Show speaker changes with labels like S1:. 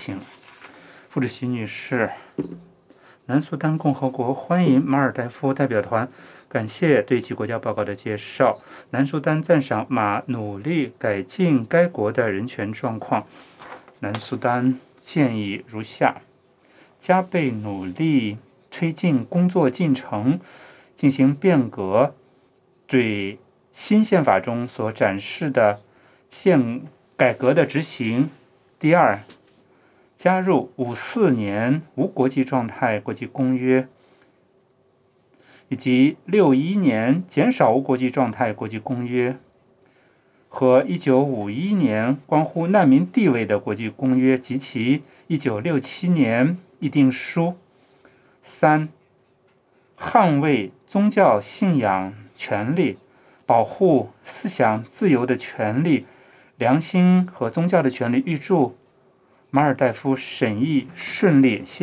S1: 请。副主席女士，南苏丹共和国欢迎马尔代夫代表团，感谢对其国家报告的介绍。南苏丹赞赏马努力改进该国的人权状况。南苏丹建议如下：加倍努力推进工作进程，进行变革，对新宪法中所展示的改革的执行。第二，加入54年无国际状态国际公约，以及61年减少无国际状态国际公约和1951年关乎难民地位的国际公约及其1967年议定书。三，捍卫宗教信仰权利，保护思想自由的权利，良心和宗教的权利。预祝马尔代夫审议顺利。